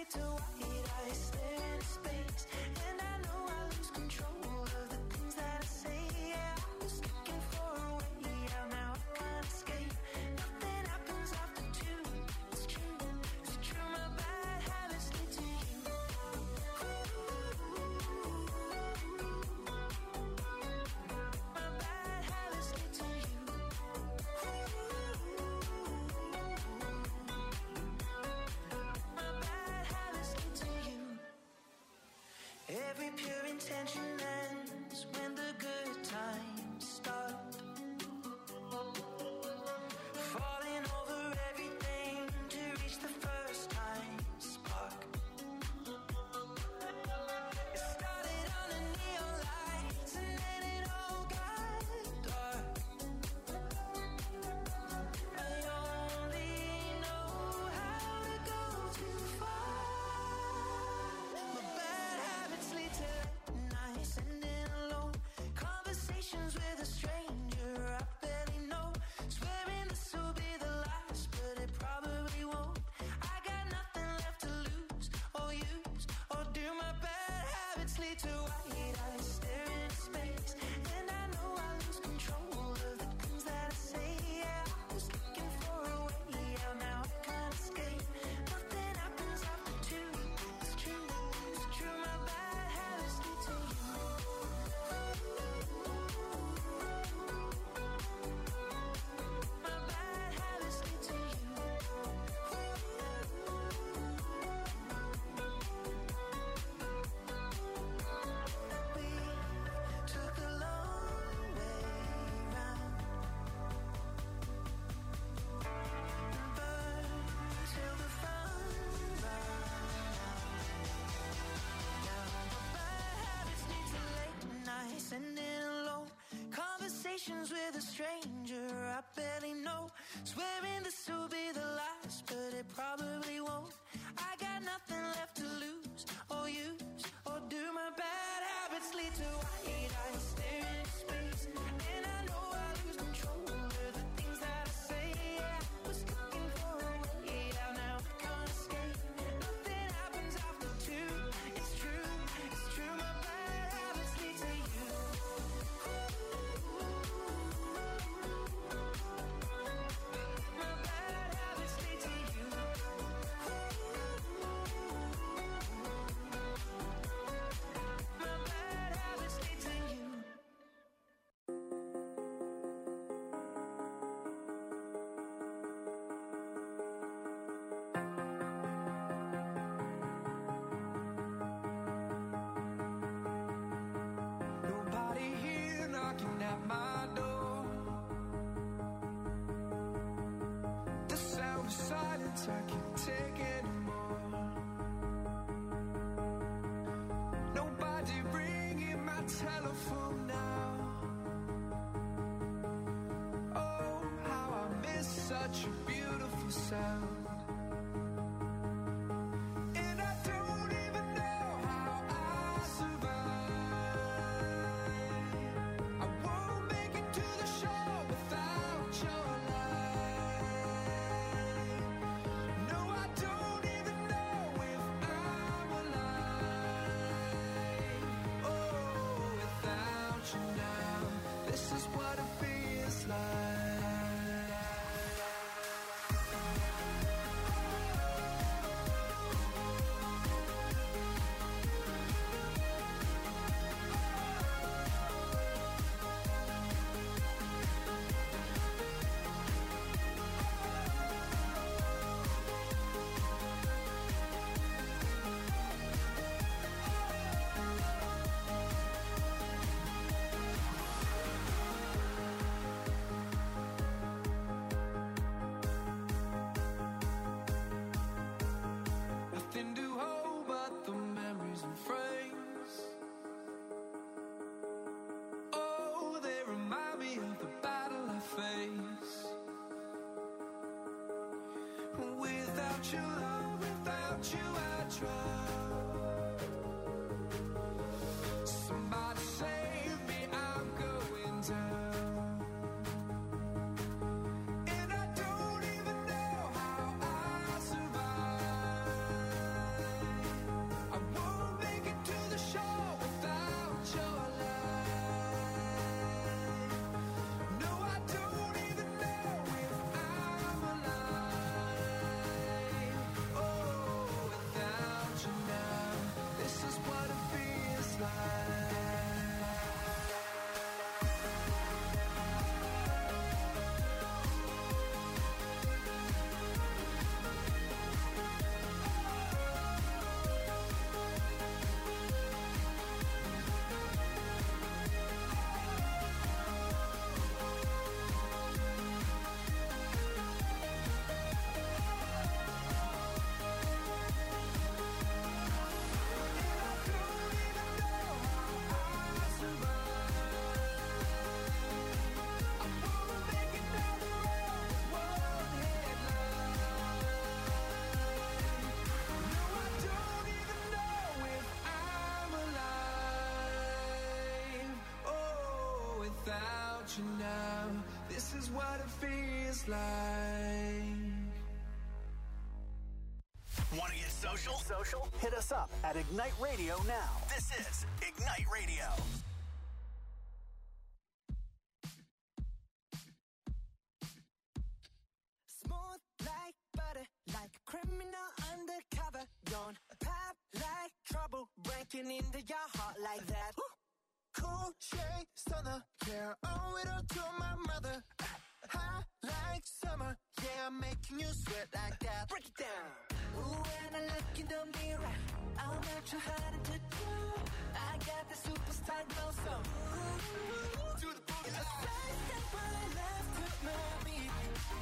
Every pure intention ends when the good times start. Falling over everything to reach the first time spark. It started under neon lights and then it all got dark. I only know how to go too far. My bad habits lead to late nights ending alone. Conversations with a stranger I barely know. Swearing this will be the last, but it probably won't. I got nothing left to lose or use or do. My bad habits lead to white eyes staring into space, and I know I lose control of the things that I say. Yeah, I was looking for a way out, now I can't escape. Nothing happens after two. It's true, it's true. My bad habits lead to you. My bad habits lead to you. We took the long way round and burned till the fun ran out. Now my bad habits lead to late nights ending alone. Conversations with a stranger I barely know. Swearing this will be the last, but it probably won't. I got nothing left to lose or use or do. My bad habits lead to white eyes staring into space, and I know I lose control of the things that I say. Yeah, I was looking for a way out, now I can't escape. Nothing happens after two. It's true, it's true. My bad habits lead to you. My bad habits lead to you. My bad habits lead to you. Nobody here knocking at my door. The sound of silence I can't take anymore. Nobody ringing my telephone now. Oh, how I miss such a beautiful sound. And I don't even know how I survive. I won't make it to the shore without your light. No, I don't even know if I'm alive. Oh, without you now, this is what it feels like. Nothing to hold but the memories and frames. Oh, they remind me of the battle I face. Without your love, without you I drown. Somebody save me, I'm going down. And I don't even know how I survive. what it feels like. Want to get social? Hit us up at Ignite Radio now. This is Ignite Radio. Smooth like butter, like a criminal undercover. Don't pop like trouble, breaking into your heart like that. Cool shade stunner, yeah, owe it all to my mother. Hot like summer, yeah, I'm making you sweat like that. Break it down. Ooh, when I look in the mirror, I'm not too hard to do. I got the superstar glow, so ooh, to the boogie line. I step right left to my beat.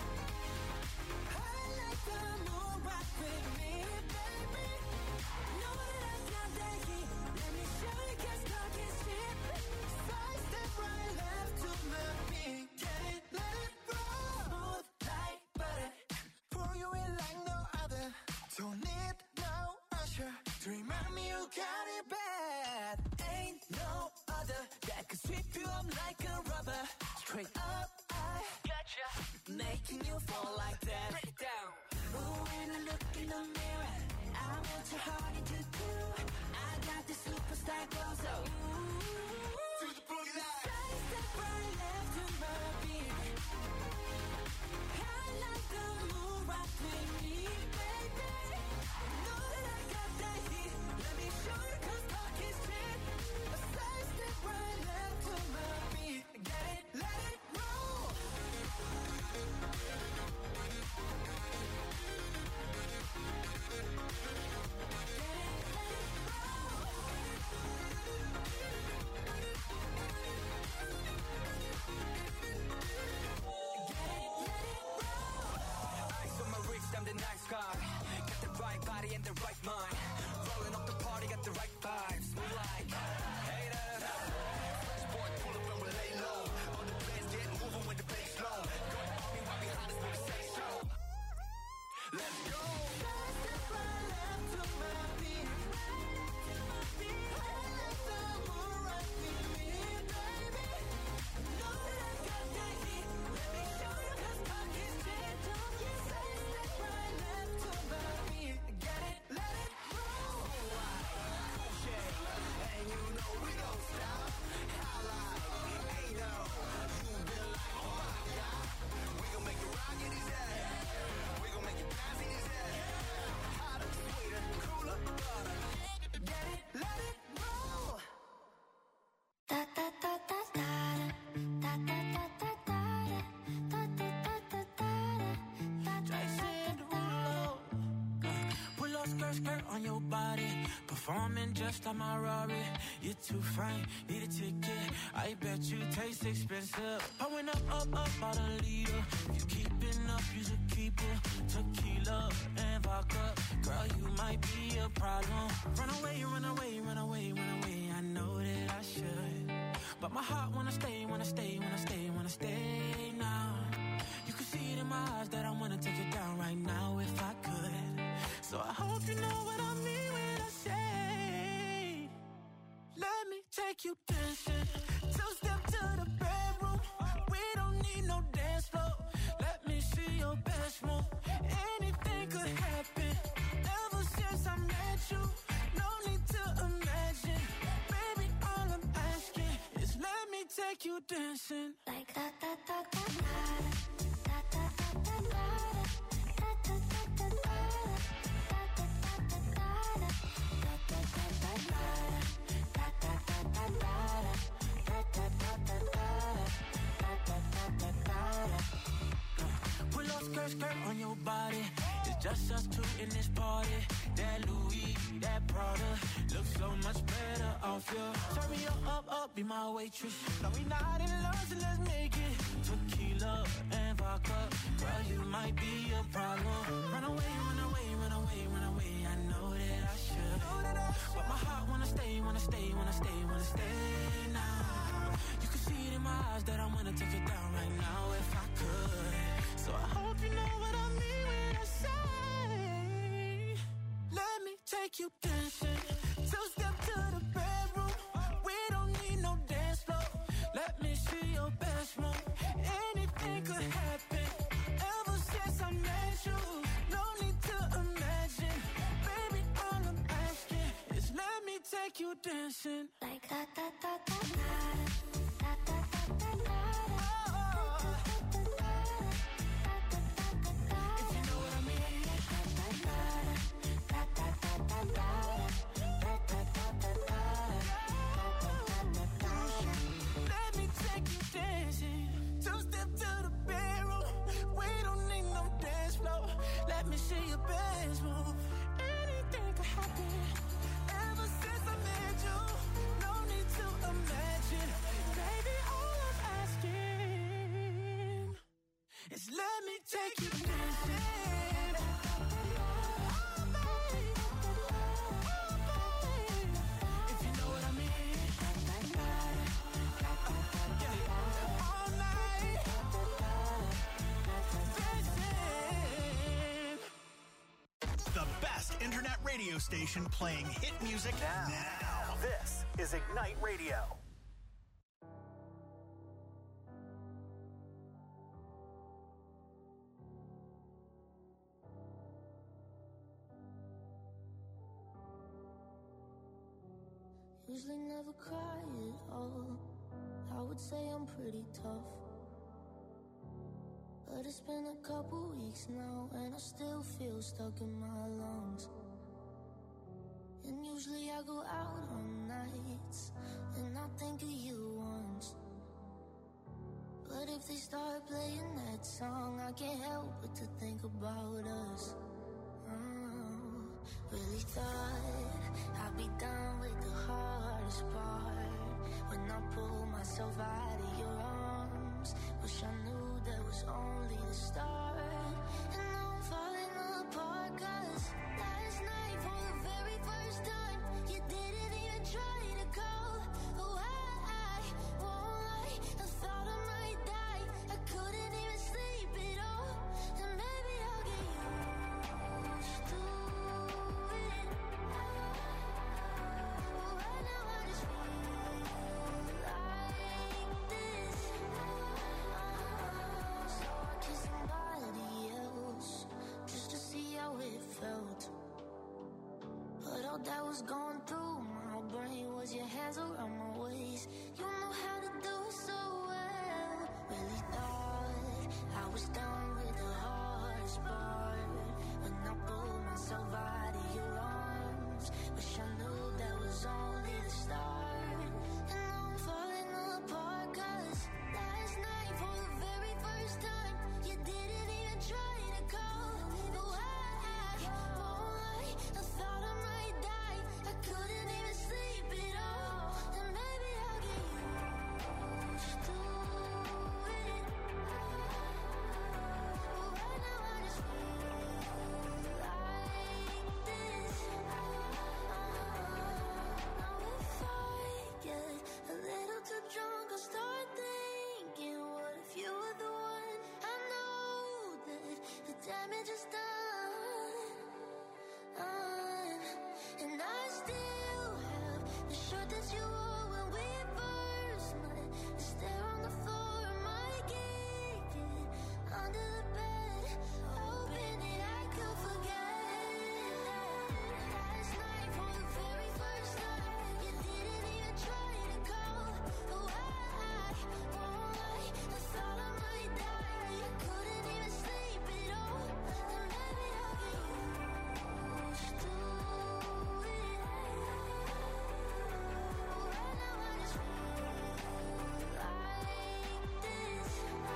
I like the moon rock with me, baby. Know that I got that heat. Let me show you, 'cause talk is cheap. Side step right left to my beat. Get it, let it roll. Smooth like butter. Pour you in like no other. Don't need no usher to remind me you got it bad. Ain't no other that can sweep you up like a rubber. Straight up, I gotcha, making you fall like that. Break it down. Ooh, when I look in the mirror, I'm not too hard to do. I got the superstar glow, so ooh, to the boogie line. Side step right left to my beat. I like the moon rock with me, baby. Know that I got that heat. Let me show you, 'cause talk is cheap. A side step right left to my beat. Get it, let it roll. Ice on my wrist, I'm the nice guy. Got the right body and the right mind. Rolling up the party, got the right vibes. We like haters. Fresh boy, pull up and we lay low. All the players get moving with the bass low. Going on me right behind us with the say so. Let's go. Side step right left to my beat. I like the moon rock with me, baby. Know that I got that heat. Let me show you, 'cause talk is cheap. Side step right left to my beat. Get it, let it roll. And you know we don't stop. I like, ain't no. You been like, oh my God. We gon' make it rock in his head. We gon' make it dance in his head. Hotter, sweeter, cooler, butter. Get it, let it roll. Da da da da da da da da da da da da da da Jason Derulo. Pull up skirt on your body. Performing just like my Rari. You're too fine, need a ticket. I bet you taste expensive. Pouring up out a leader. If you keeping up, you should keep it. Tequila and vodka. Girl, you might be a problem. Run away, run away, run away, run away. I know that I should. But my heart wanna stay, wanna stay, wanna stay, wanna stay now. You can see it in my eyes that I wanna take it down right now if I could. So I hope you know what I mean when I say, let me take you dancing. Two-step to the bedroom. We don't need no dance floor. Let me see your best move. Anything could happen. Ever since I met you, no need to imagine. Baby, all I'm asking is let me take you dancing. like da da da da da da da da da da da da da da da. Pull up skirt on your body. It's just us two in this party. That Louis, that Prada looks so much better off you. Turn me up, be my waitress. No, we not in love, so let's make it. Tequila and vodka. Girl, you might be a problem. Run away, run away, run away, run away. I know that I should. But my heart wanna stay, wanna stay, wanna stay, wanna stay now. You can see it in my eyes that I wanna take it down right now if I could. So I hope you know what I mean when I say, let me take you dancing. Two-step to the bedroom. We don't need no dance floor. Let me see your best move. Anything anything could happen. Ever since I met you, no need to imagine. Baby, all I'm asking is let me take you dancing. Like da da da da da da da da da da. If you know what I mean. Let me take you dancing. Two-step to the bedroom. We don't need no dance floor. Let me see your best move. Anything could happen. Ever since I met you, no need to imagine. Baby, all I'm asking is let me take you dancing. Oh, baby. Oh, baby. If you know what I mean. Yeah. All night. Dancing. The best internet radio station playing hit music now. This is Ignite Radio. Usually never cry at all. I would say I'm pretty tough, but it's been a couple weeks now and I still feel stuck in my lungs. And usually I go out on nights and I think of you once, but if they start playing that song, I can't help but to think about us. Really thought I'd be done with the hardest part when I pull myself out of your arms. Wish I knew that was only the start. And now I'm falling apart, 'cause last night for the very first time you didn't even try to call. Oh, I won't lie, I thought I might die. I couldn't even sleep at all. And maybe I'll get used to it. Right now I just feel like this. So I kissed somebody else just to see how it felt. But all that was going through my brain was your hands around my waist. You know how to do it so well. Really thought I was done with the hardest part when I pulled myself out of your arms. Wish I knew that was only the start. And now I'm falling apart, 'cause last night for the very first time you didn't even try to call. No, I won't lie, I thought I might die. I couldn't even sleep at all. And maybe I'll get used to it. Right now I just feel like this. Now if I get a little too drunk, I'll start thinking, what if you were the one? I know that the damage is done. And I still have the shirt that you wore when we first met. It's there on the floor, I might keep it under the bed, hoping that I could forget. Last night for the very first time you didn't even try to call. Oh, I won't lie, I thought I might die. I couldn't even sleep at all. And maybe I'll get used to it. Right now I just feel like this.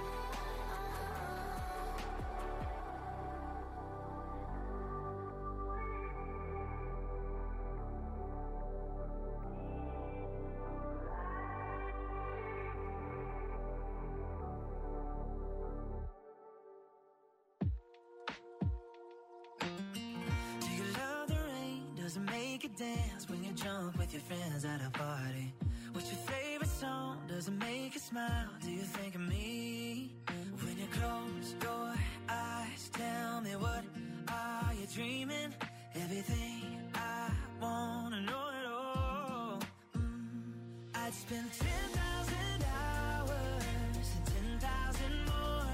Do you love the rain? Does it make you dance when you jump with your friends at a party? What's your favorite song? Does it make you smile? Do you think of me? When you close your eyes, tell me, what are you dreaming? Everything I wanna know it all. I'd spend 10,000 hours and 10,000 more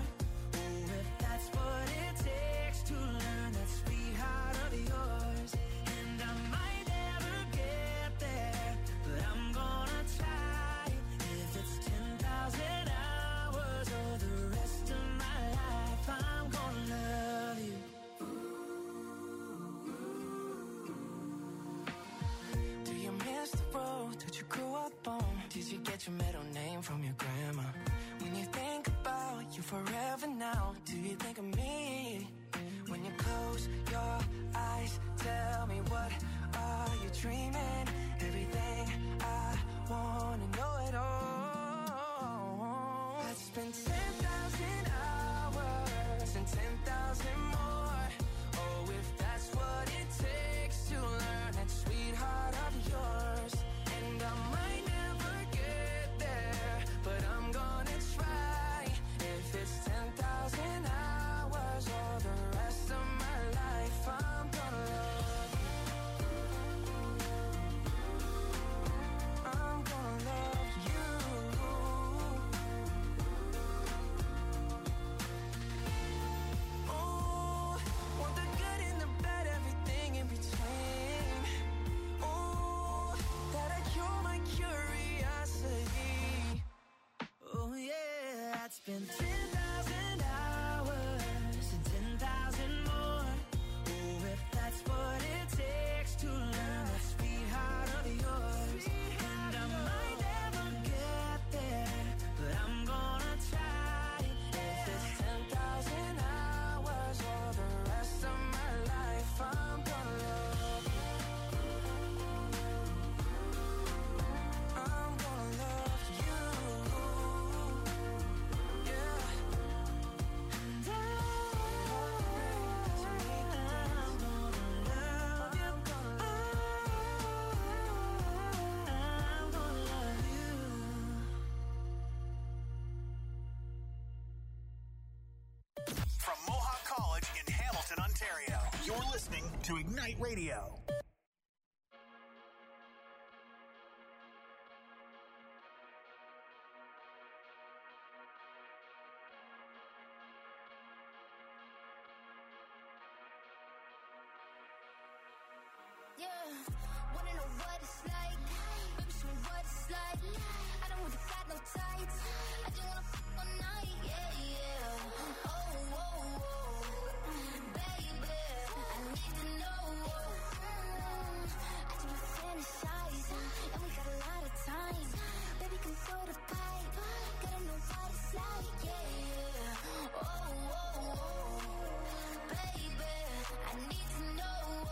get your middle name from your grandma. When you think about you forever now, do you think of me? When you close your eyes, tell me what are you dreaming? Everything I wanna know it all. I'd spend 10,000 hours and 10,000 more. Oh, if that's what it takes to learn that sweetheart of yours. And I might never get there, but I'm gonna try. If it's 10,000 hours or the rest of my life, I'm gonna love you. I'm gonna love you. Oh, want the good and the bad, everything in between. Oh, that'll cure my curiosity. Oh yeah, I'd spend 10,000 hours and 10,000 more. Oh, if that's what it takes to learn that sweetheart of yours. And I might never get there, but I'm gonna try. If it's 10,000 hours or the rest of my life, I'm gonna love you. I'm gonna love you. Yeah. And I'm gonna love you. From Mohawk College in Hamilton, Ontario, you're listening to Ignite Radio. Yeah, wanna know what it's like? Baby, show me what it's like. I don't really got no tights. I just wanna fuck all night. Yeah, yeah. Oh, oh, oh. Baby, I need to know. I just been fantasizing, and we got a lot of time. Baby, come throw the pipe. Gotta know what it's like. Yeah, yeah. Oh, oh, oh. Baby, I need to know.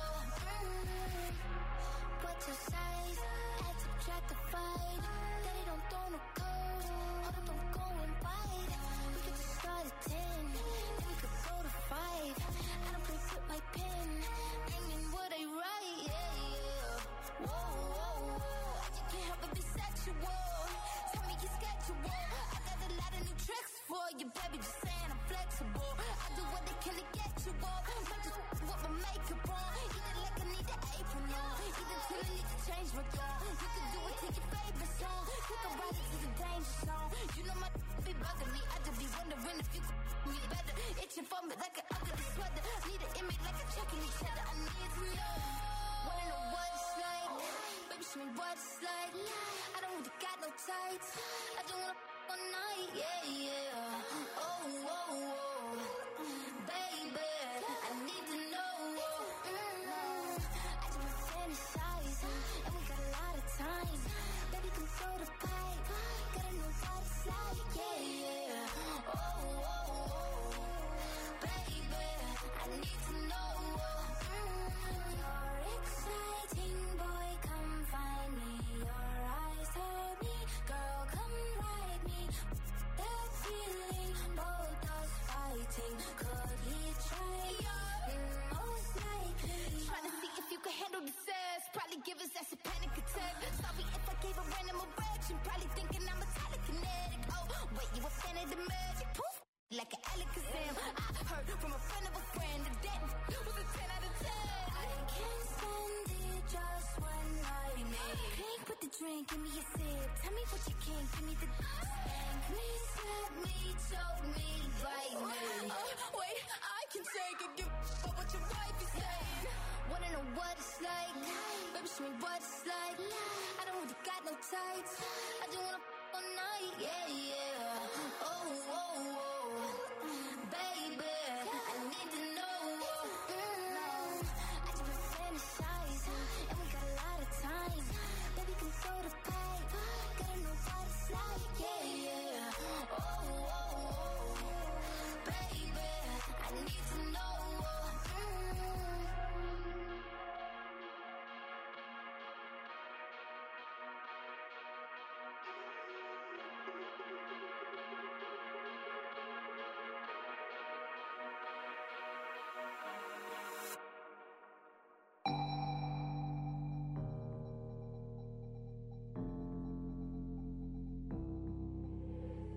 What's your size? Add, subtract, divide. They don't throw no curves. Hold up, don't go and bite. We could just start at 10, then we could go to 5. I don't play with my pen, meaning what I write. Yeah, yeah. Whoa, whoa, whoa. I just can't help but be sexual. Tell me your schedule. I got a lot of new tricks for you, baby. Just saying I'm flexible. I do what they can to get you up. Might just with my makeup on. Eat it like I need an apron on. Eat it till I need to change my goal. You can do it to your favorite song. You can ride it to the danger zone. You know my be bugging me. I just be wondering if you could me better. Itching for me like an ugly sweater. Need an image like a checking each other. I need to know. Wanna know what it's like? Baby, show me what it's like. I don't really got no tights. I just wanna fuck all night. Yeah, yeah. Oh, oh, oh. Baby, I need to know. I just been fantasizing, and we got a lot of time. Baby, come throw the pipe. Gotta know what it's like. Yeah, yeah. Oh, oh, oh. Baby, I need to know. You're exciting, boy, come find me. Your eyes hurt me, girl, come ride me. That feeling, both us fighting. Could he try? Most likely. Trying to see if you can handle the sass. Probably give us that's a panic attack. Sorry if I gave a random erection. Probably thinking I'm a telekinetic. Oh, wait, you a fan of the magic? Poof, like an Alakazam. I heard from a friend of a friend that that was a 10 out of 10. I can't stand it just one night. Pink with the drink, give me a sip. Tell me what you can, give me the spank me, slap me, choke me, bite me. Wait, I can take it, give up what your wife is saying. Wanna know what it's like? Baby, show me what it's like. I don't really got no tights. I just wanna fuck all night. Yeah, yeah. Oh, oh, oh. Baby, I need to know. I just been fantasizing, and we got a lot of time. Baby, come throw the pipe. Gotta know what it's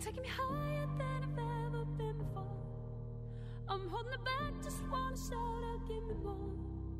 taking me higher than I've ever been before. I'm holding it back, just wanna shout out, give me more.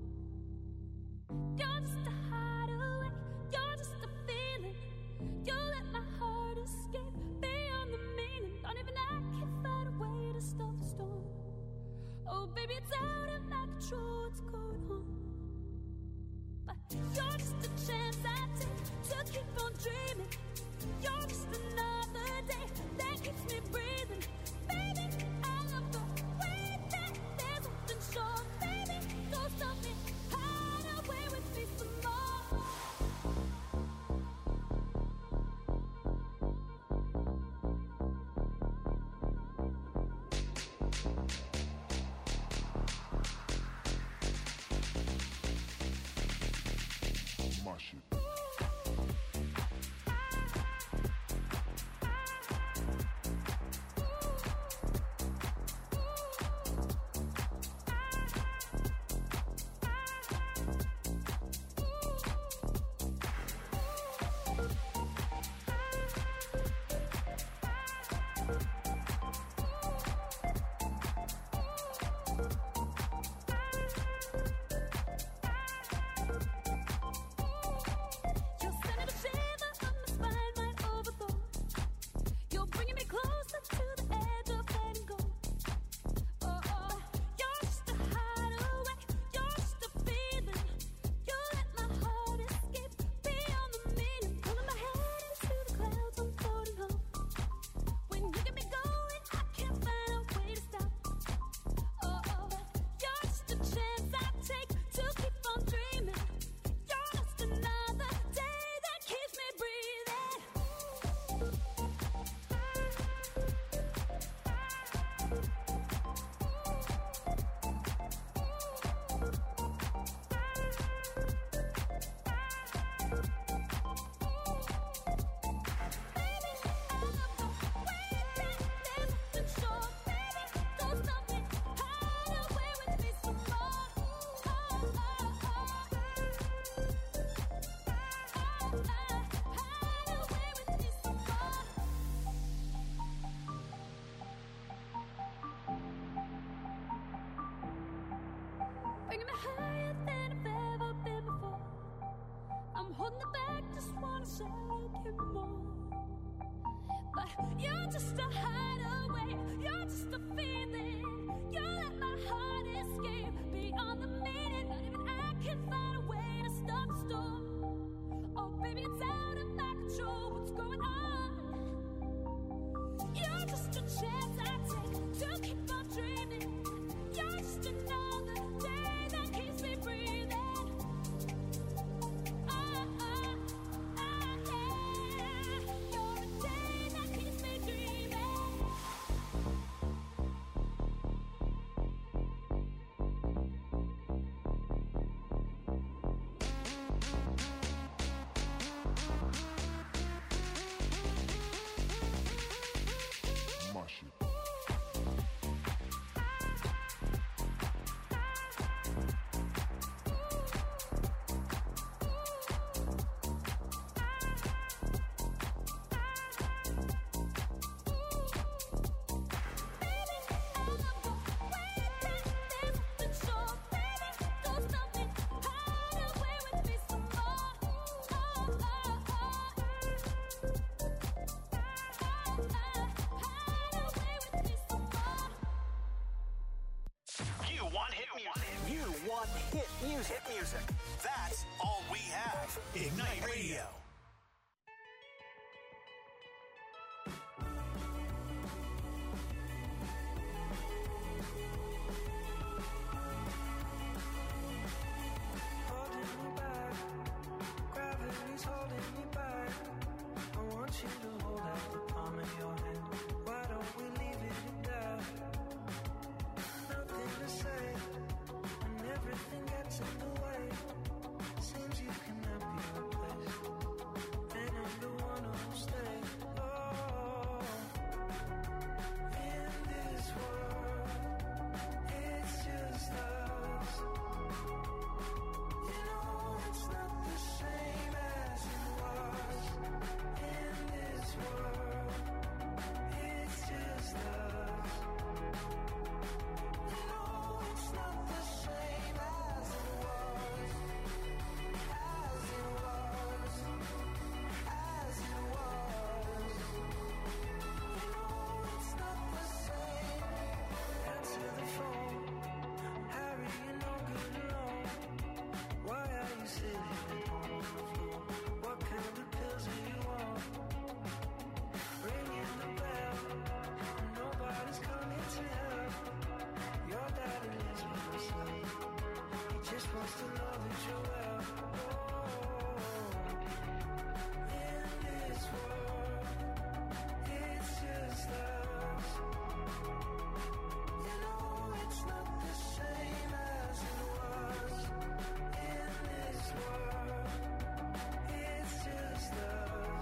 You're just a hideaway, you're just a feeling. You let my heart escape beyond the meaning. Don't even I can find a way to stop the storm. Oh baby, it's out of my control, what's going on? But you're just a chance I take to keep on dreaming. You're just another day that keeps me breathing. Baby, I love the way that there's something sure. Baby, don't stop me, hide away with me some more. My shit. Bringing me higher than I've ever been before. I'm holding it back, just wanna shout, give me more. But you're just a hideaway, you're just a feeling. You let my heart escape beyond the meaning. Not even I can find a way to stop the storm. Oh baby, it's out of my control, what's going on? You're just a chance I take to keep on dreaming. You're just another day that keeps me breathing. Yeah. You're a day that keeps me dreaming. My shit. You want hit music. You want hit music. Hit music. That's all we have. Ignite Radio. Holding me back, gravity's holding me back. I want you to hold out the palm of your hand. Why don't we leave it at that? Nothing to say, and everything gets in the way. Seems you cannot be replaced. wants to know that you're well. In this world, it's just us. You know it's not the same as it was. In this world, it's just us.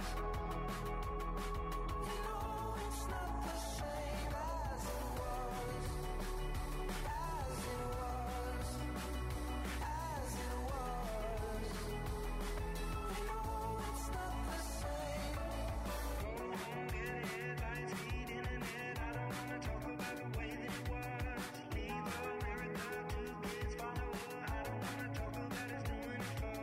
You know it's not the same as it was. As it was. As it was. You know it's not the same. Get headlines, feed internet. I don't wanna talk about the way that it was. Leave America, 2 kids follow her. I don't wanna talk about us doing it for.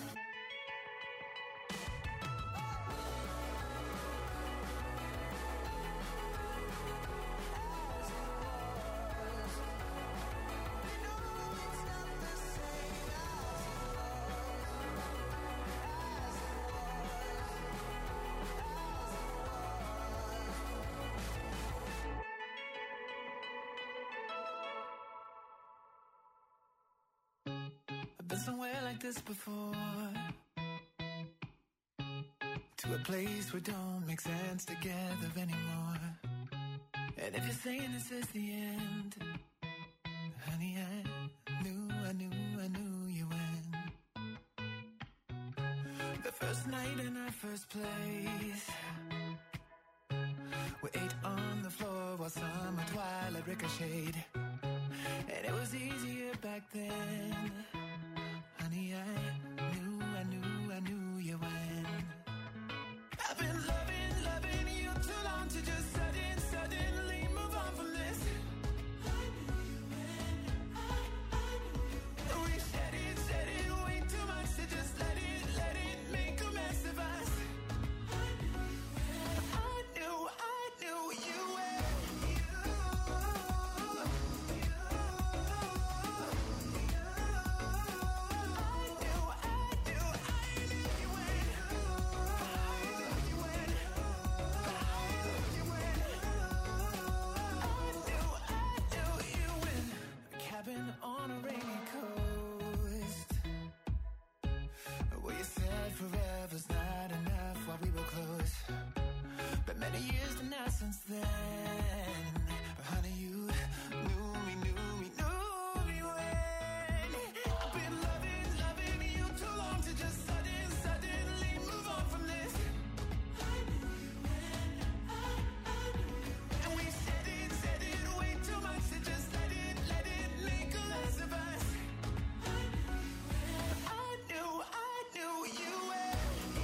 I've been somewhere like this before, to a place where don't make sense together anymore. And if you're saying this is the end, honey, I knew you win. The first night in our first place, we ate on the floor while summer twilight ricocheted. And it was easier back then. Honey, I knew you win. I've been loving you too long to just suddenly move on from this. I knew you win. I knew you win. We said it way too much to just let it make a mess of us. I knew you win. I knew you win. On a rainy coast, where you said forever's not enough while we were close. But many years to now since then, honey, you knew me when. I've been loving you too long to just suddenly move on from this. I knew you when. I knew you when. And we said it way too much to just let it make a mess of us. I knew you were.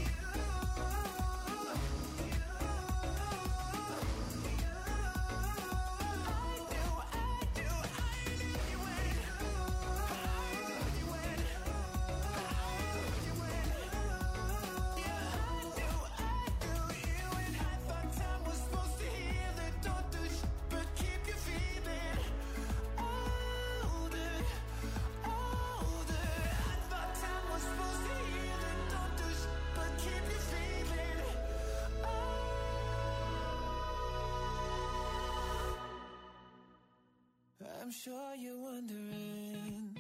I'm sure you're wondering,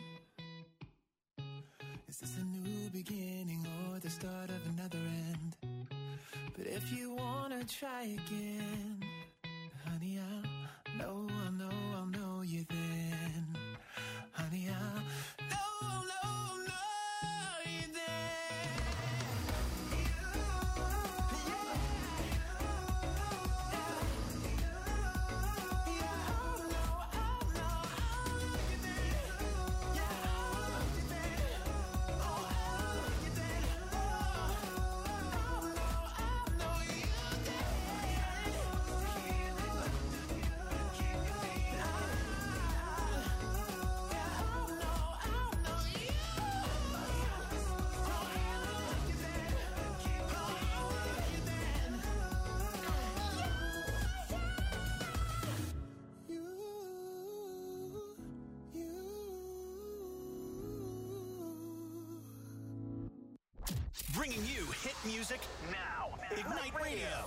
is this a new beginning or the start of another end? But if you wanna try again, honey, I'll know you then. Honey, I'll know you then. Bringing you hit music now. Ignite Radio.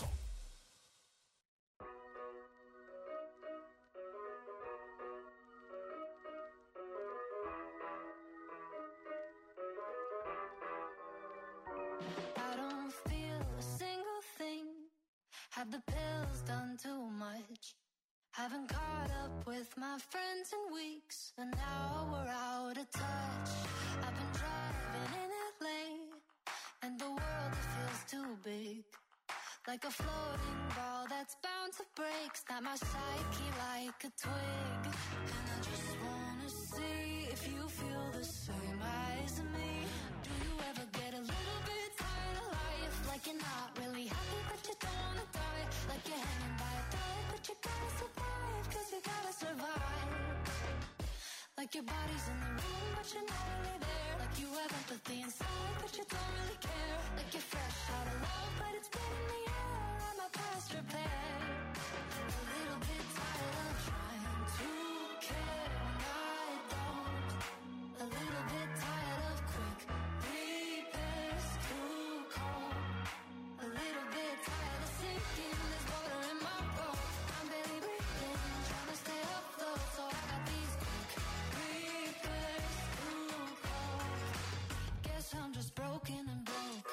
touch. Haven't caught up with my friends in weeks, and now we're out of touch. I've been driving in LA, and the world it feels too big. Like a floating ball that's bound to break. Snap my psyche like a twig. And I just wanna see if you feel the same as me. Do you ever get a little bit tired of life? Like you're not really happy but you don't wanna die. Like you're hanging by a thread but you gotta survive, cause you gotta survive. Like your body's in the room but you're not really there. Like you have empathy inside but you don't really care. Like you're fresh out of love but it's been in the air. I'm a past repair. A little bit tired of trying to care when I don't. A little bit tired of quick repairs too cold. A little bit tired of sinking. There's water in my boat. I'm barely breathing, trying to stay afloat. So I got these quick repairs too cold. Guess I'm just broken and broke.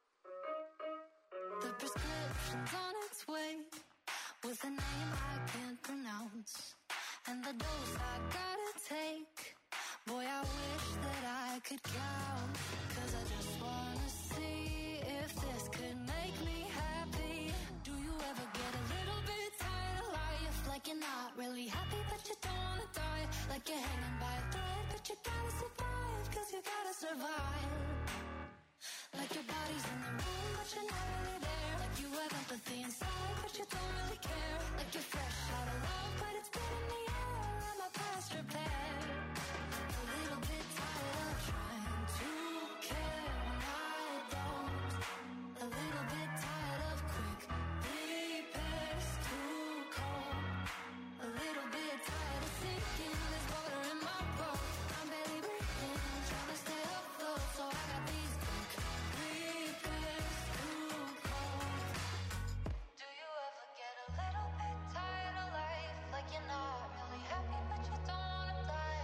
The prescription's on its way, with a name I can't pronounce, and the dose I gotta take. Boy, I wish that I could count, cause I just wanna see if this could make me happy. Do you ever get a little bit tired of life? Like you're not really happy but you don't wanna die. Like you're hanging by a thread but you gotta survive, cause you gotta survive. Like your body's in the room but you're not really there. Like you have empathy inside but you don't really care. Like you're fresh out of love but it's been in the air. I'm a past repair. A little bit tired of trying to care when I don't. A little bit tired of quick repairs too cold. A little bit tired of sinking. There's water in my boat. I'm barely breathing, trying to stay afloat. So I got these quick repairs too cold. Do you ever get a little bit tired of life? Like you're not really happy but you don't wanna die.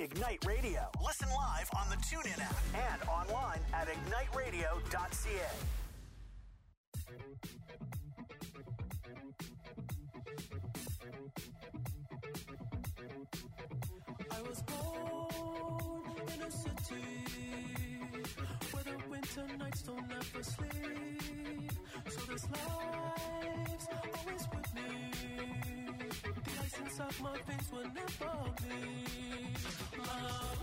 Ignite Radio. Listen live on the TuneIn app and online at igniteradio.ca. I was born in a city where the winter nights don't ever sleep. So this life's always with me. The ice inside my veins will never bleed. Love.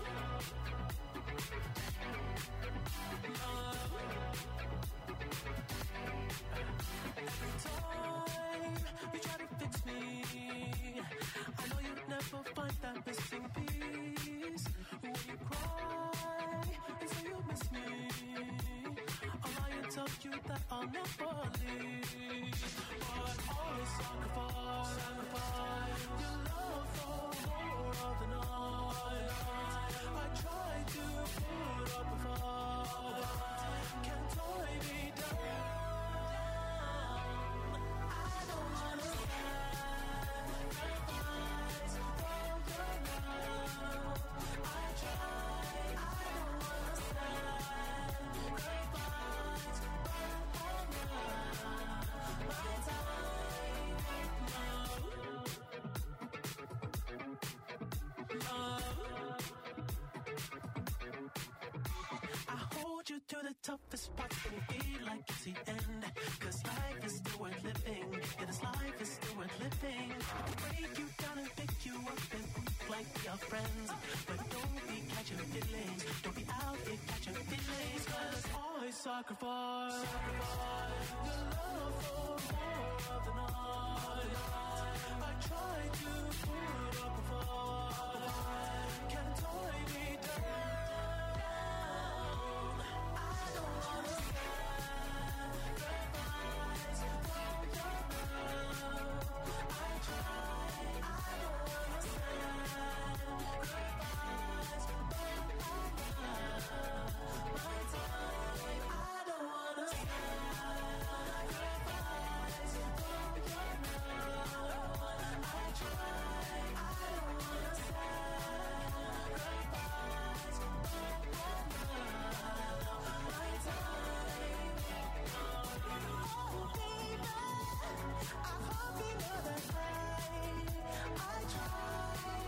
Every time you try to fix me, I know you'll never find that missing piece. When you cry and say you miss me, I'll lie and tell you that I'll never leave. But always sacrifice your love for more of the night. I try to put up a fight, can't tie me down. I don't wanna sacrifice for your love. I try, I don't wanna sacrifice my I hold you to the toughest parts when you feel like it's the end. Cause life is still worth living. Yeah, this life is still worth living. I can break you down and pick you up and think like we are friends. But don't be catching feelings. Don't be out here catching feelings. Cause always sacrifice your love for more of the night. I try to put up a fight, can't tie me down. I don't wanna sacrifice for your love. I try, I don't wanna sacrifice my time. I don't wanna sacrifice for your love. I try, I don't wanna sacrifice my time. Oh baby, I hope you know that I try.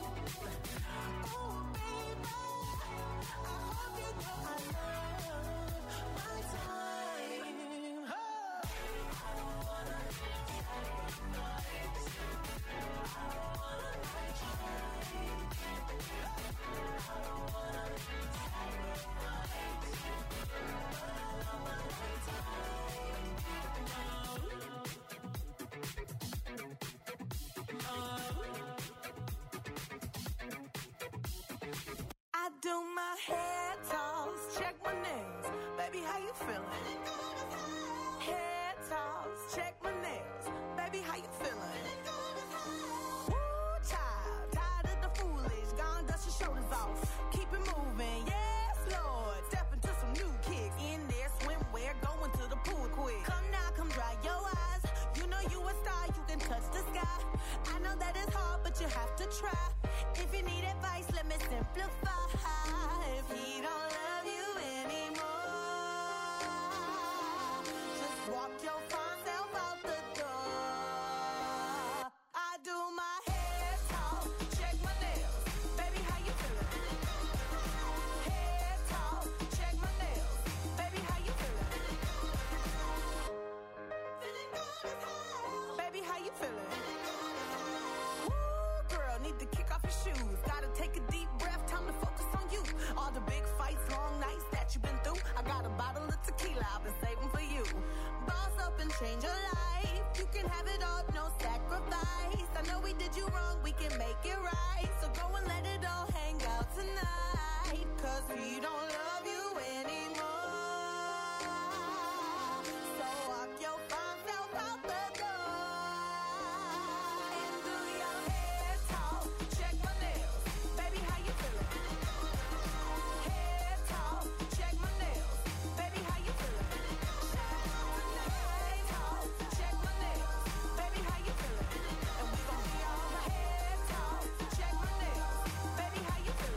Oh baby, I hope you know I love my time. I don't wanna sacrifice. I don't wanna try. I don't wanna sacrifice. But I love my time. I do my hair toss, check my nails. Baby, how you feeling? Hair toss, check my nails. Baby, how you feeling? Woo, child, tired of the foolish. Gone, dust your shoulders off. Keep it moving, yes, Lord. Step into some new kicks. In there, swimwear, going to the pool quick. Come now, come dry your eyes. You know you a star, you can touch the sky. I know that it's hard, but you have to try. If you need advice, let me simplify. If he don't love you anymore, just walk your fine self out the door. I do my hair talk, check my nails. Baby, how you feeling? Hair talk, check my nails. Baby, how you feeling? Feeling good as hell. Baby, how you feeling? Woo, girl, need to kick off your shoes. Gotta take a deep breath, time to focus on you. All the big fights, long nights that you've been through. I got a bottle of tequila I've been saving for you. Boss up and change your life. You can have it all, no sacrifice. I know we did you wrong, we can make it right. So go and let it all hang out tonight. Cause we don't love you anymore. So walk your fine self out the door. And do your hair talk, check my nails. Baby, how you feeling? Hair talk, check my nails. Baby, how you feeling? Hair talk, check my nails. Baby, how you feeling? And we gon' be all hair talk, check my nails. Baby, how you feeling?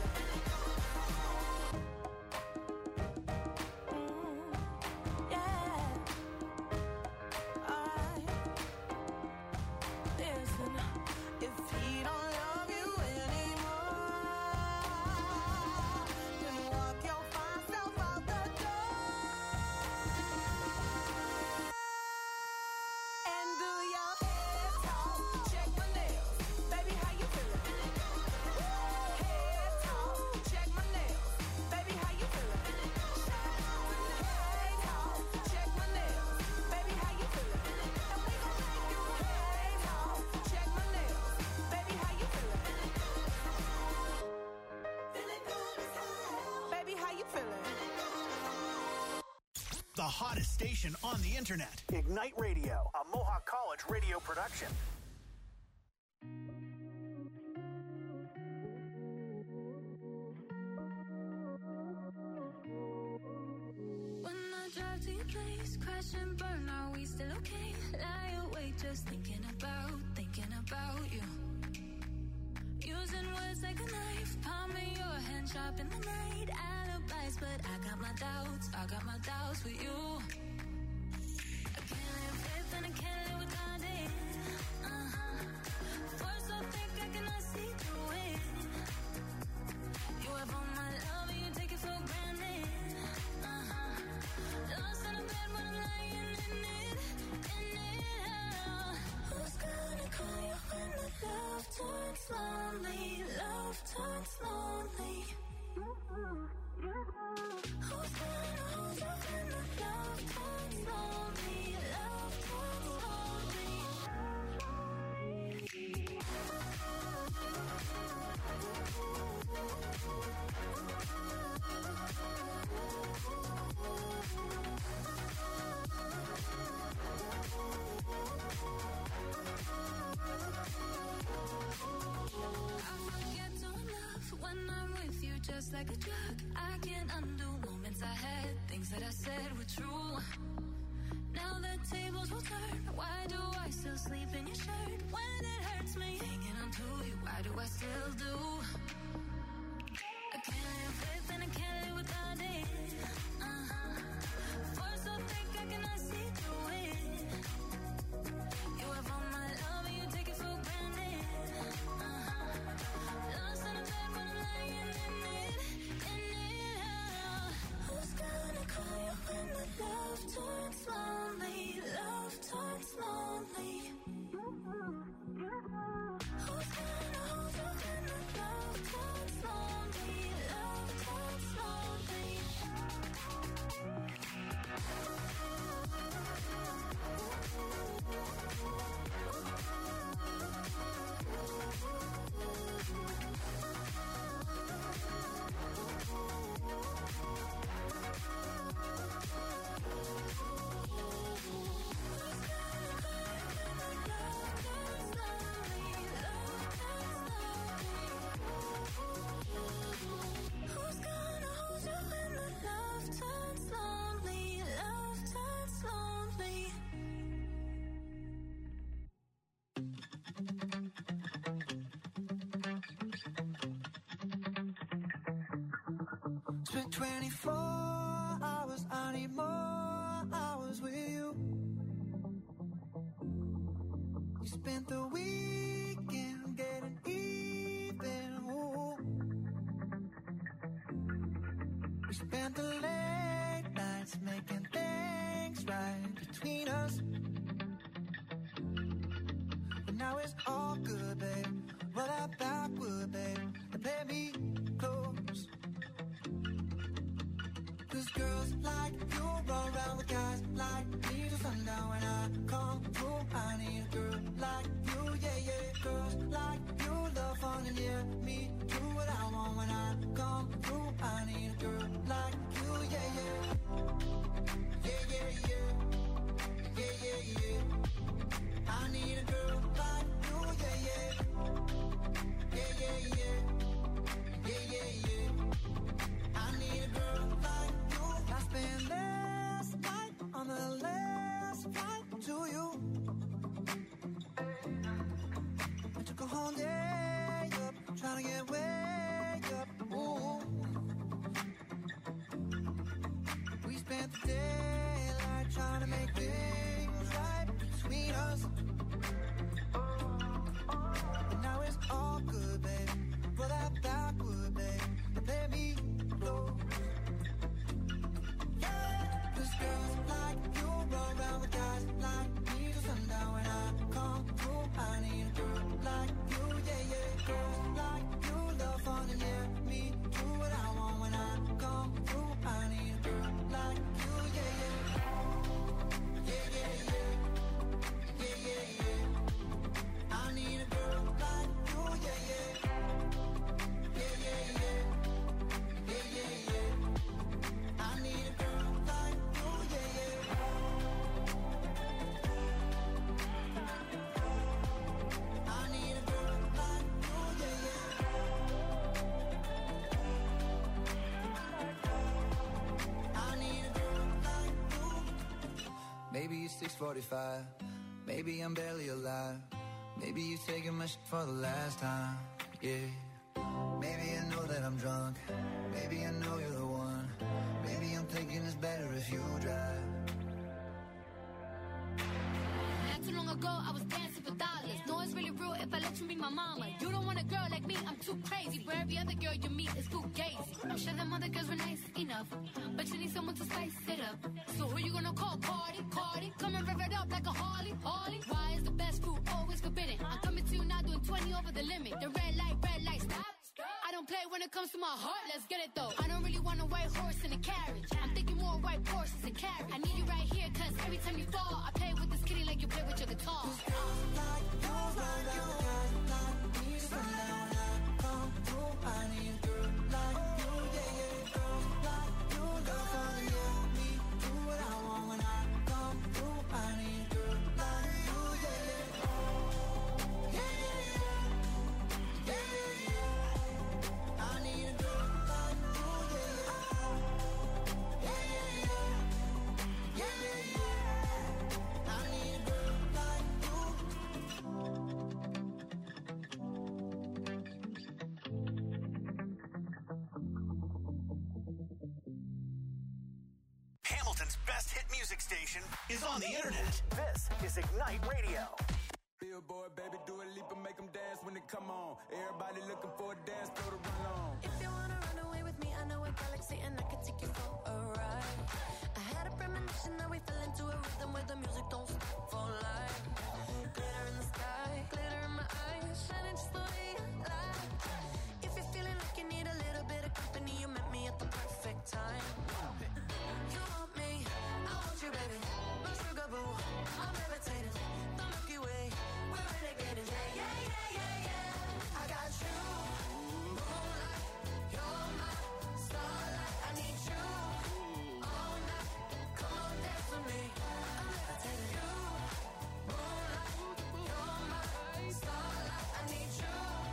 hottest station on the internet. Ignite Radio, a Mohawk College radio production. When I drive to your place, crash and burn, are we still okay? Lie awake just thinking about you. Using words like a knife, palming your hand sharp in the night. Alibis, but I got my doubts with you. I can't live with and I can't live without it. Words so thick I cannot see through it. You have all my love and you take it for granted. Lost in a bed when I'm lying in it. Who's gonna call you when the love turns lonely? Love turns lonely. Who's gonna hold you when the love turns lonely? Love turns lonely. When I'm with you, just like a drug, I can't undo moments I had. Things that I said were true. Now the tables will turn. Why do I still sleep in your shirt when it hurts me? Hanging on to you, why do I still do? I can't live with and I can't live without it. Words so thick I cannot see through it. You have all my love and you take it for granted. Lost in a bed when I'm lying in it. Who's gonna call you when the love turns lonely? Love turns lonely. Who's gonna hold you when the love turns lonely? Love turns lonely. Who's gonna hold you when the love turns lonely? Love turns lonely. Spent 24 hours, I need more hours with you. You spent the weekend getting even. Ooh. We spent the late nights making things right between us. But now it's all good, babe. Roll that backward, babe, and play me close. 'Cause girls like you roll around with guys like me till sundown. When I come through, I need a girl like you, yeah, yeah. Girls like you love fun and yeah, me do what I want. When I come through, I need a girl like you, yeah, yeah. Yeah, yeah, yeah. Yeah, yeah, yeah. I need a girl like you, yeah, yeah. Yeah, yeah, yeah. Yeah, yeah, yeah. I need a girl like you. I spent last night on the last flight to you. I took a whole day up, trying to get way up. Ooh. We spent the daylight trying to make things right between us. But now it's all good, babe. Roll that backward, babe, and play me close. Yeah, 'cause girls like you roll around with guys like me till sundown. When I come through, I need a girl like you, yeah, yeah. Girls like you love fun and yeah, me do what I want. When I come through, I need a girl like you, yeah, yeah. Yeah, yeah, yeah. Yeah, yeah, Maybe it's 6:45. Maybe I'm barely alive. Maybe you taking my shit for the last time. Yeah. Maybe I know that I'm drunk. Maybe I know you're the one. Maybe I'm thinking it's better if you drive. Not too long ago, I was dancing for dollars. No, it's really real if I let you be my mama. You don't want a girl like me, I'm too crazy. Where every other girl you meet is too gazy. I'm sure them other girls were nice enough, but you need someone to spice it up. So who you gonna call? Cardi, Cardi. Come and rev it up like a Harley, Harley. Why is the best food always forbidden? I'm coming to you now doing 20 over the limit. The red light, stop. I don't play when it comes to my heart, let's get it though. I don't really want a white horse in a carriage. I'm thinking more white horses and carriage. I need you right here, cause every time you fall, I play with this kitty like you play with your guitar. I need a girl like you, yeah, yeah. Girls like you, girl, follow me, do what I want when I come through. I need a girl like you, yeah, yeah. Yeah, yeah, yeah. Yeah, yeah, yeah. I need a girl like you, yeah, yeah. Yeah, yeah, yeah. Yeah, yeah, yeah. I need a girl like you. Hamilton's best hit music station is on the internet. This is Ignite Radio. Billboard, baby, do a leap and make them dance when they come on. Everybody looking for a dance floor to run on. If you wanna run away with me, I know a galaxy and I can take you for a ride. I had a premonition that we fell into a rhythm where the music don't stop for life. Glitter in the sky, glitter in my eyes, shining just the way you like. If you're feeling like you need a little bit of company, you met me at the perfect time. You want me, I want you, baby. My sugar boo, I'm levitating. The Milky Way, we're renegading. Yeah, yeah, yeah, yeah, yeah. I got you, moonlight. You're my starlight. I need you all night. Come on, dance with me. I'm levitating. You, moonlight. You're my starlight. I need you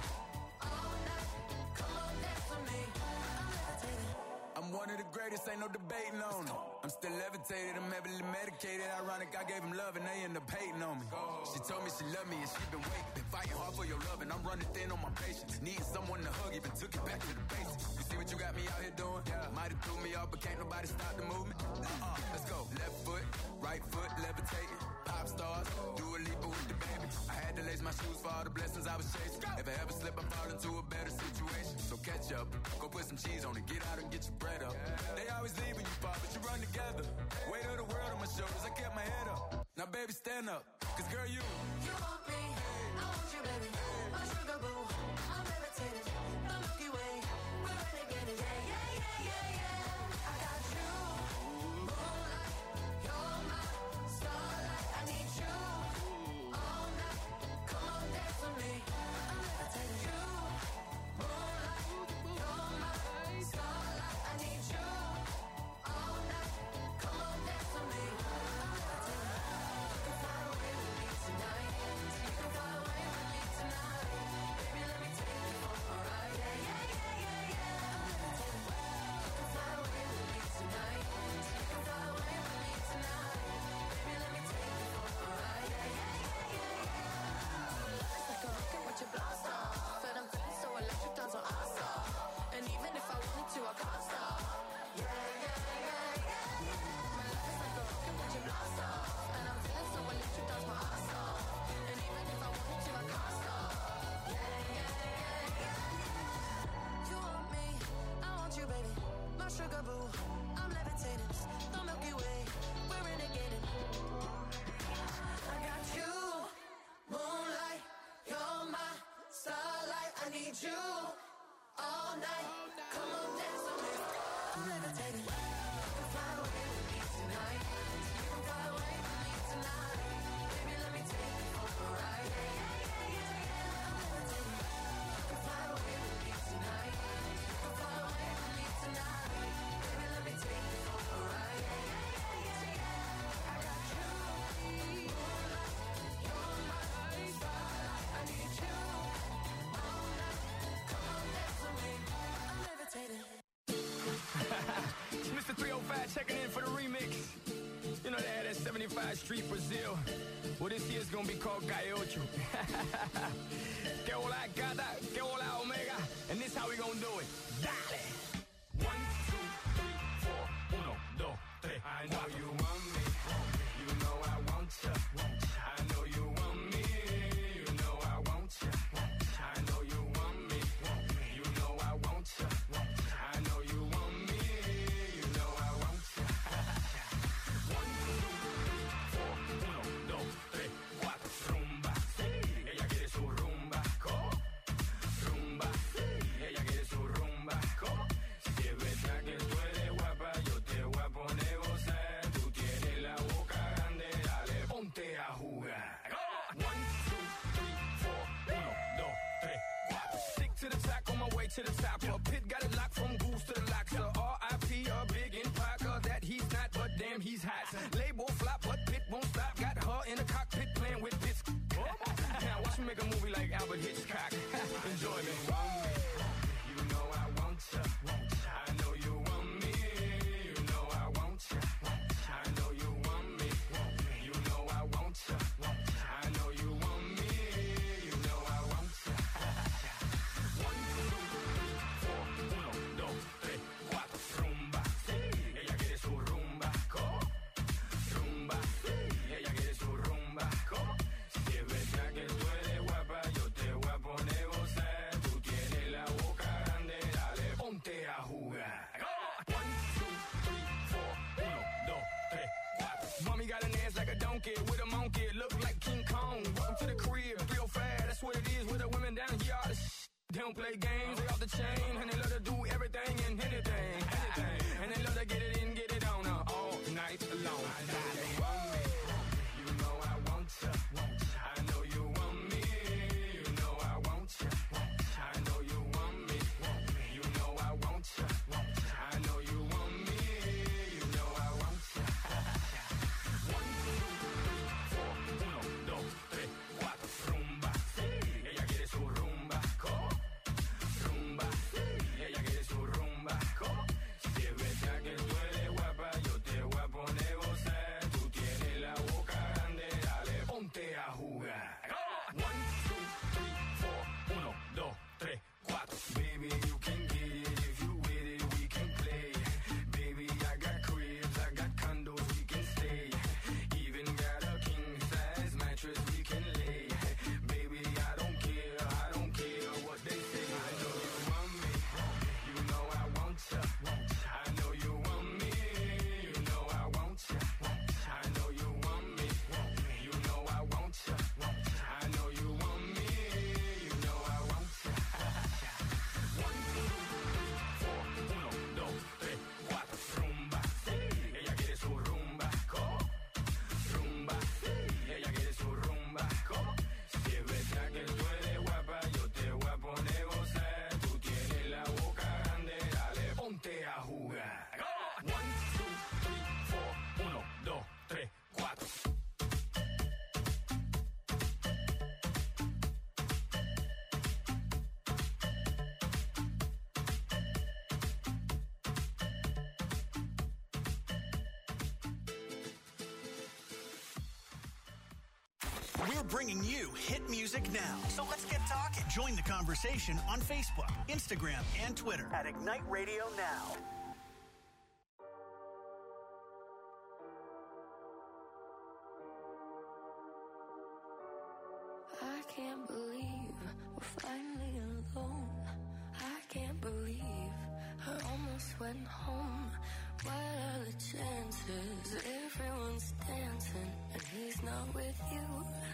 all night. Come on, dance with me. I'm levitating. I'm one of the greatest, ain't no debating on it. I'm still levitated, I'm heavily medicated. Ironic, I gave him love and they end up hating on me. She told me she loved me and she been waiting. Been fighting hard for your love and I'm running thin on my patience. Needing someone to hug, even took it back to the basics. You see what you got me out here doing? Might have threw me off, but can't nobody stop the movement. Let's go. Left foot, right foot, levitating. Pop stars, do a leap with the baby. I had to lace my shoes for all the blessings I was chasing. If I ever slip, I fall into a better situation. So catch up, go put some cheese on it, get out and get your bread up. They always leave when you fall, but you run together. Weight of the world on my shoulders, I kept my head up. Now baby, stand up, cause girl, you want me, I want you, baby. My sugar boo, I'm levitating. The Milky Way, we're renegading. Yeah, yeah, yeah, yeah, yeah. I got you, moonlight. You're my starlight. I need you all night. Come on, dance with me. I'm levitating. You, moonlight. You're my starlight. I need you all night. Come on, dance with me. I'm levitating. You can fly away with me tonight. You can fly away with me tonight. Baby, let me take you for a ride. Yeah, yeah, yeah, yeah, yeah. I'm levitating. You can fly away with me tonight. You can fly away with me tonight. Baby, let me take you for a ride. Yeah, yeah, yeah, yeah, yeah. It's like a rocket with your blast off, and I'm feeling so electric, down so awesome. And even if I wanted to, I can't stop. Yeah, yeah, yeah, yeah. My life is like a rocket with your blast off, and I'm feeling so electric, down my ass off. And even if I wanted to, I can't stop. Yeah, yeah, yeah, yeah. You want me, I want you, baby. My sugar boo, I'm levitating. The Milky Way, we're renegading. I got you, moonlight. You're my starlight. I need you all night. Come on, dance with me. I'm levitating. You can fly away with me tonight. You can fly away with me tonight. Baby, let me take you for a ride. Yeah, yeah, yeah, yeah, yeah. I'm levitating. You can fly away with me tonight. You can fly away with me tonight. Baby, let me take you for a ride. Yeah, yeah, yeah, yeah, yeah. I got you, moonlight. You're my starlight. I need you all night. Come on, dance with me. I'm levitating. Mr. 305 checking in for the remix. You know they had that 75 45th Street, Brazil. Well, this year's gonna be called Gaiocho. Que hola gata, que hola omega. And this how we gonna do it. Dale! 1, 2, 3, 4, 1, 2, 3. I know you want me. You know I want you. I know you want me. You know I want you. I know you want me. You know I want you. I know you want me. You know I want you. 1, 2, 3, 4, 1, 2, 3, 4. Rumba, sí. Ella quiere su rumba. Rumba, sí. Ella quiere su rumba. Si es verdad que tú eres guapa, yo te voy a poner gozar. Tú tienes la boca grande, dale, ponte a jugar. 1, 2, 3, 4, 1, 2, 3, 4. Stick to the track on my way to the top. A pit got it locked from goose to the locks. R.I.P. a big in Parker that he's not, but damn he's hot. Label flop, but Pit won't stop. Got her in the cockpit playing with bits. Now watch me make a movie like Albert Hitchcock. Enjoy me. You know I want you. I know you want me. You know I want you. I know you want me. You know I want you. I know you want me. You know I want you. 1, 2, 3, 4, 1, 2, 3, 4. Rumba, sí. Ella quiere su rumba. Rumba, sí. Ella quiere su rumba. Si es verdad que tú eres guapa, yo te voy a poner gozar. Tú tienes la boca grande, dale, ponte a jugar. 1, 2, 3, 4, 1, 2, 3, 4. Mommy got an ass like a donkey with a monkey, look like King Kong. Welcome to the crib, real fast, that's what it is with the women down here. All the they don't play games, they off the chain, and they love to do everything and anything. And they love to get it in, get it on all night long. I know you want me, you know I want you. I know you want me, you know I want you. I know you want me, you know I want you. I know you want me, you know I want you. 1, 2, 3, 4, 1, 2, 3, 4. Rumba, sí, ella quiere su rumba. Rumba, sí, ella quiere su rumba. Si es verdad que tú eres guapa, yo te voy a poner gozar. Tú tienes la boca grande, dale, ponte a jugar. 1, 2, 3, 4, 1, 2, 3, 4. Baby, you can get it if you with it, we can play. Baby, I got cribs, I got condos, we can stay. Even got a king size mattress we can lay. Baby, I don't care what they say. I know you want me, you know I want you. I know you want me, you know I want you. I know you want me, you know I want you. I know you want me, you know I want you. 1, 2, 3, 4, 1, 2, 3, 4. Rumba, sí, ella quiere su rumba. Rumba, sí, ella quiere su rumba. Si es verdad que tú eres guapa, yo te voy a poner gozar. Tú tienes la boca grande, dale, ponte a jugar. 1, 2, 3, 4, 1, 2, 3, 4. We're bringing you hit music now. So let's get talking. Join the conversation on Facebook, Instagram, and Twitter at Ignite Radio Now. I can't believe we're finally alone. I can't believe I almost went home. What are the chances? Everyone's dancing and he's not with you.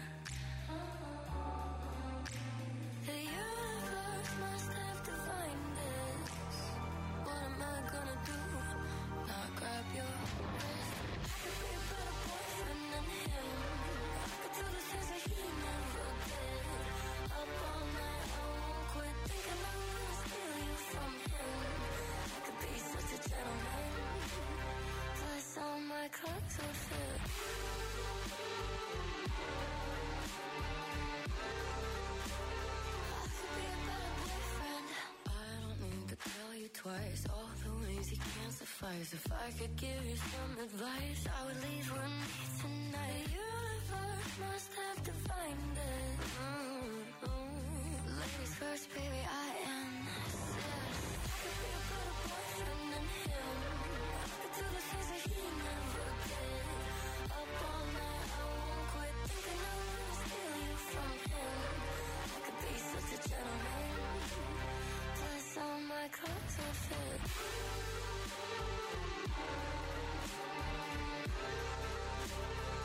The universe must have defined this. What am I gonna do? Not grab your wrist. I could be a better boyfriend than him. I could do the things that he never did. Up all night, I won't quit thinking I'm gonna steal you from him. I could be such a gentleman. Plus all my clothes will fit. Twice, all the ways you can't suffice. If I could give you some advice, I would leave with me